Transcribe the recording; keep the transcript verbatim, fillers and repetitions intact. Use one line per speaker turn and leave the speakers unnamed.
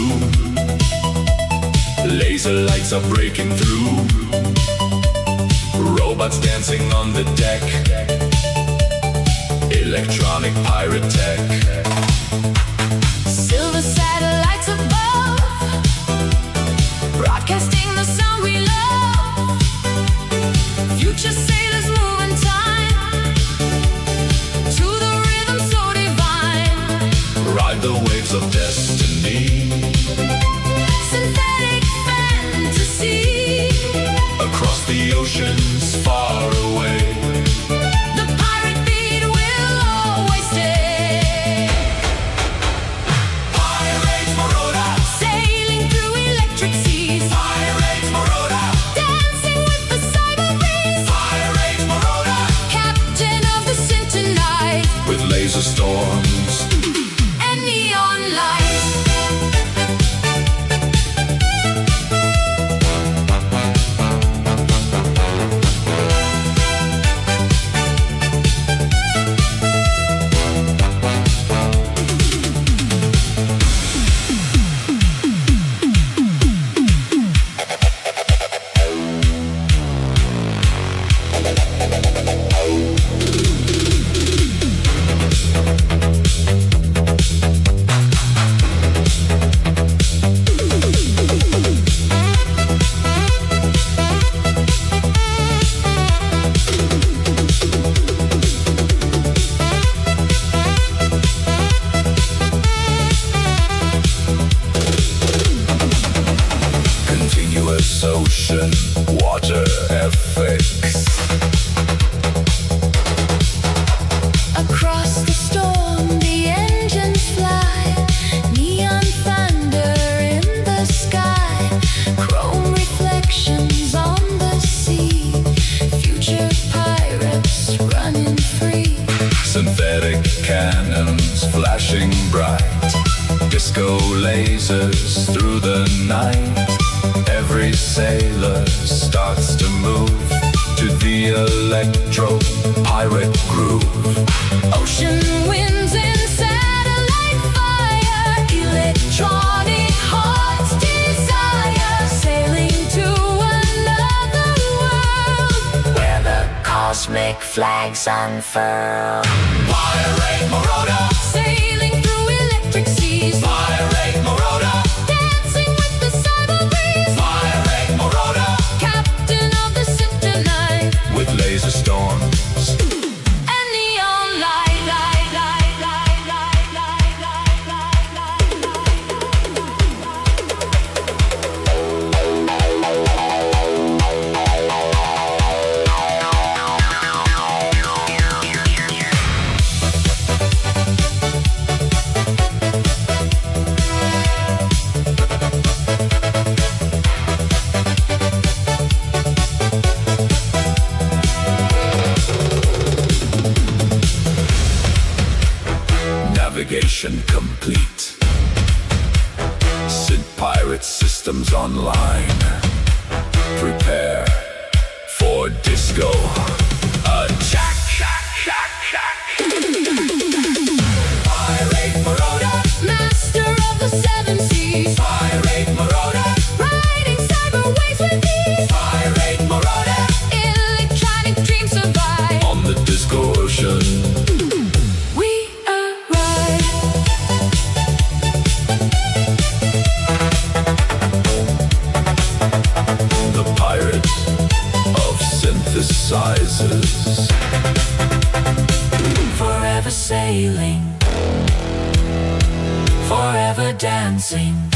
blue. Laser lights are breaking through. Robots dancing on the deck. Electronic pirate tech.
Silver satellites above, broadcasting the sound we love. Future sailors move in time to the rhythm so divine.
Ride the waves of destiny.
Synthetic fantasy.
Across the oceans far away.
The pirate beat will always stay.
Pirates Marauder,
Sailing through electric seas.
Pirates Marauder,
Dancing with the cyber breeze.
Pirates Marauder,
Captain of the Sinton night
with laser storms.
and neon lights.
Continuous ocean water effects.
Across the storm, the engines fly. Neon thunder in the sky. Chrome reflections on the sea. Future pirates running free.
Synthetic cannons flashing bright. Disco lasers through the night. Every sailor starts to move to the electro pirate groove.
Ocean winds and satellite fire. Electronic hearts desire. Sailing to another world where the cosmic flags unfurl.
Pirate Marauder,
Sailing through electric seas.
Pirate Marauder,
Dancing with the cyber breeze.
Pirate Marauder,
Captain of the Sinton night
with laser storms.
and neon light, light, light, light, light, light, light, light,
Navigation complete. Synth pirate systems online. Prepare for disco attack. Pirate Marauder,
master of the seven seas.
Pirate Marauder,
Riding cyber waves with ease.
Pirate Marauder,
Electronic dreams survive.
on the disco ocean.
We arrive.
The pirate of synthesizers.
Forever sailing, forever dancing.